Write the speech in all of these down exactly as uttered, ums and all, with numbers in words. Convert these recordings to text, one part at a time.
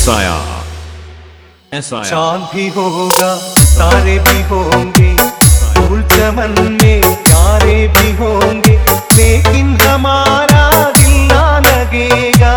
एसाया एसाया चांद भी होगा तारे भी होंगे, फूल चमन में प्यारे भी होंगे, लेकिन हमारा दिल ना लगेगा।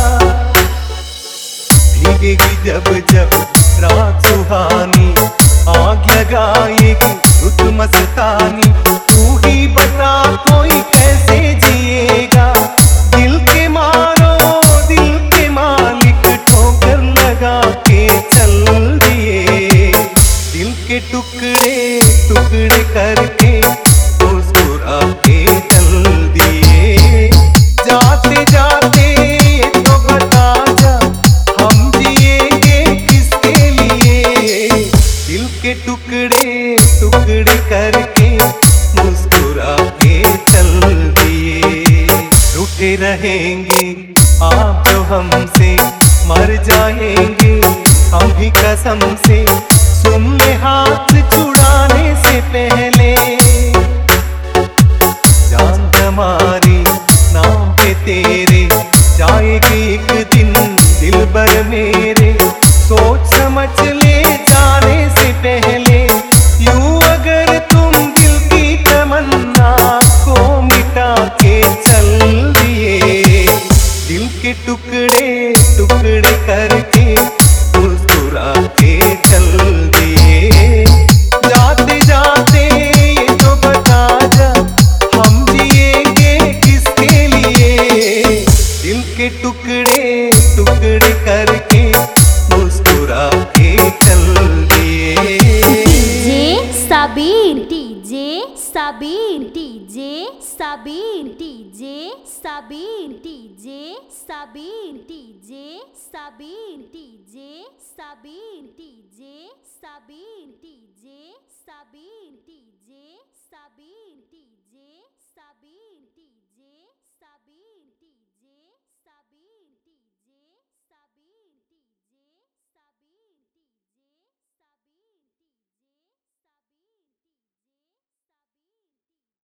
भीगेगी जब जब रात सुहानी, आग लगाएगी रुत मस्तानी, तू ही बता कोई कैसे जिएगा। दिल के मारो दिल के मालिक ठोकर लगा के चल दिए, दिल के टुकड़े टुकड़े करके मुस्कुरा के चल दिए। जाते जाते ये तो बता जा, हम जिएंगे किसके लिए। दिल के टुकड़े टुकड़े करके मुस्कुरा के चल दिए। रूठे रहेंगे आप जो हमसे, मर जाएंगे हम भी कसम से, सुन ले हाथ छुड़ाने से पहले। जान हमारी नाम पे तेरे जाएगी एक दिन दिलबर मेरे, सोच समझ ले जाने से पहले। यूं अगर तुम दिल की तमन्ना को मिटा के चल दिए, दिल के टुकड़े टुकड़े करके मुस्कुरा के चल दिए। जाते जाते ये तो बता जा, हम जिएंगे किसके लिए। दिल के टुकड़े टुकड़े करके मुस्कुरा के चल दिए। DJ Sabir DJ Sabir DJ Sabir DJ Sabir DJ Sabir DJ Sabir DJ Sabir DJ Sabir DJ Sabir